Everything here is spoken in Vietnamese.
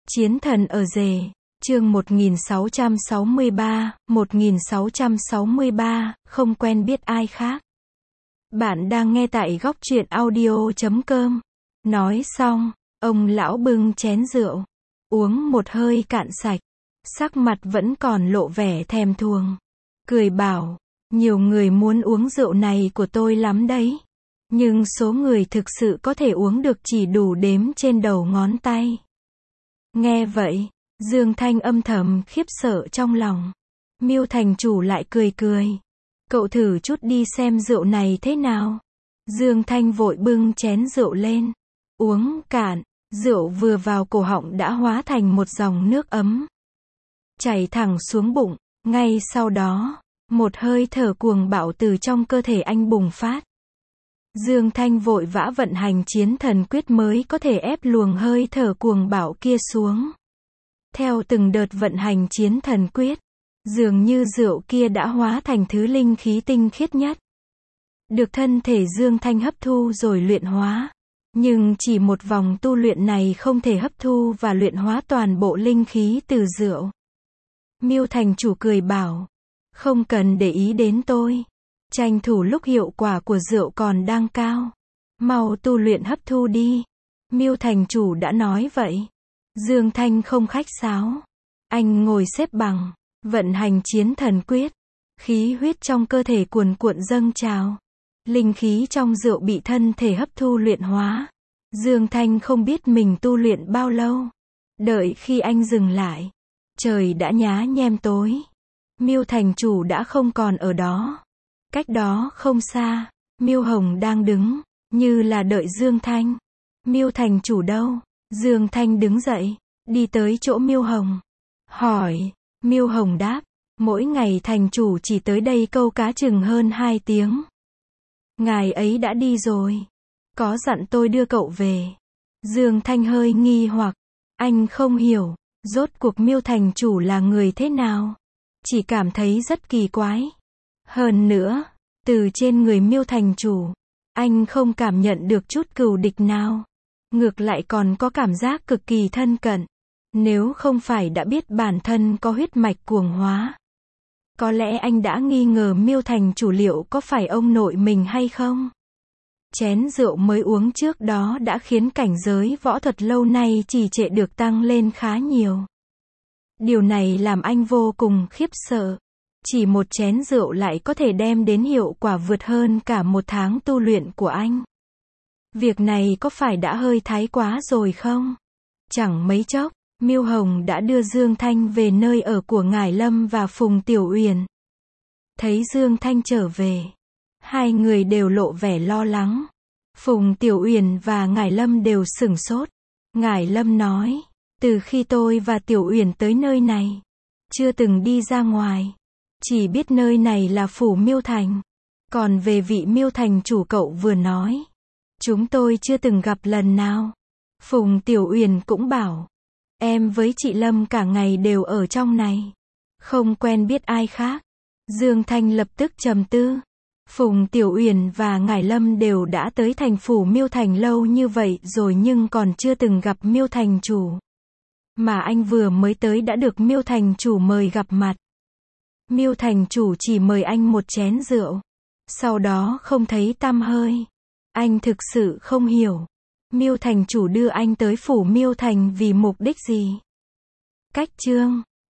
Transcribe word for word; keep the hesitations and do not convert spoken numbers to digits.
Chiến thần ở rể, chương một nghìn sáu trăm sáu mươi ba, một nghìn sáu trăm sáu mươi ba, không quen biết ai khác. Bạn đang nghe tại góc truyện audio chấm com. Nói xong, ông lão bưng chén rượu, uống một hơi cạn sạch, sắc mặt vẫn còn lộ vẻ thèm thuồng. Cười bảo, nhiều người muốn uống rượu này của tôi lắm đấy. Nhưng số người thực sự có thể uống được chỉ đủ đếm trên đầu ngón tay. Nghe vậy, Dương Thanh âm thầm khiếp sợ trong lòng. Miêu thành chủ lại cười cười. Cậu thử chút đi xem rượu này thế nào. Dương Thanh vội bưng chén rượu lên. Uống cạn, rượu vừa vào cổ họng đã hóa thành một dòng nước ấm. Chảy thẳng xuống bụng, ngay sau đó, một hơi thở cuồng bạo từ trong cơ thể anh bùng phát. Dương Thanh vội vã vận hành chiến thần quyết mới có thể ép luồng hơi thở cuồng bạo kia xuống. Theo từng đợt vận hành chiến thần quyết, dường như rượu kia đã hóa thành thứ linh khí tinh khiết nhất. Được thân thể Dương Thanh hấp thu rồi luyện hóa. Nhưng chỉ một vòng tu luyện này không thể hấp thu và luyện hóa toàn bộ linh khí từ rượu. Miêu thành chủ cười bảo, không cần để ý đến tôi. Tranh thủ lúc hiệu quả của rượu còn đang cao. Mau tu luyện hấp thu đi. Miêu thành chủ đã nói vậy. Dương Thanh không khách sáo. Anh ngồi xếp bằng, vận hành chiến thần quyết. Khí huyết trong cơ thể cuồn cuộn dâng trào. Linh khí trong rượu bị thân thể hấp thu luyện hóa. Dương Thanh không biết mình tu luyện bao lâu. Đợi khi anh dừng lại, trời đã nhá nhem tối. Miêu thành chủ đã không còn ở đó. Cách đó không xa, Miêu Hồng đang đứng, như là đợi Dương Thanh. Miêu thành chủ đâu? Dương Thanh đứng dậy, đi tới chỗ Miêu Hồng. Hỏi, Miêu Hồng đáp, mỗi ngày thành chủ chỉ tới đây câu cá chừng hơn hai tiếng. Ngài ấy đã đi rồi. Có dặn tôi đưa cậu về. Dương Thanh hơi nghi hoặc, anh không hiểu, rốt cuộc Miêu thành chủ là người thế nào? Chỉ cảm thấy rất kỳ quái. Hơn nữa, từ trên người Miêu thành chủ, anh không cảm nhận được chút cừu địch nào. Ngược lại còn có cảm giác cực kỳ thân cận. Nếu không phải đã biết bản thân có huyết mạch cuồng hóa, có lẽ anh đã nghi ngờ Miêu thành chủ liệu có phải ông nội mình hay không. Chén rượu mới uống trước đó đã khiến cảnh giới võ thuật lâu nay trì trệ được tăng lên khá nhiều. Điều này làm anh vô cùng khiếp sợ. Chỉ một chén rượu lại có thể đem đến hiệu quả vượt hơn cả một tháng tu luyện của anh. Việc này có phải đã hơi thái quá rồi không? Chẳng mấy chốc, Miêu Hồng đã đưa Dương Thanh về nơi ở của Ngải Lâm và Phùng Tiểu Uyển. Thấy Dương Thanh trở về, hai người đều lộ vẻ lo lắng. Phùng Tiểu Uyển và Ngải Lâm đều sửng sốt. Ngải Lâm nói, từ khi tôi và Tiểu Uyển tới nơi này, chưa từng đi ra ngoài. Chỉ biết nơi này là phủ Miêu Thành. Còn về vị Miêu thành chủ cậu vừa nói, chúng tôi chưa từng gặp lần nào. Phùng Tiểu Uyển cũng bảo, em với chị Lâm cả ngày đều ở trong này, không quen biết ai khác. Dương Thanh lập tức trầm tư. Phùng Tiểu Uyển và Ngải Lâm đều đã tới thành phủ Miêu Thành lâu như vậy rồi nhưng còn chưa từng gặp Miêu thành chủ. Mà anh vừa mới tới đã được Miêu thành chủ mời gặp mặt. Miêu thành chủ chỉ mời anh một chén rượu, sau đó không thấy tăm hơi. Anh thực sự không hiểu, Miêu thành chủ đưa anh tới phủ Miêu Thành vì mục đích gì? Cách chương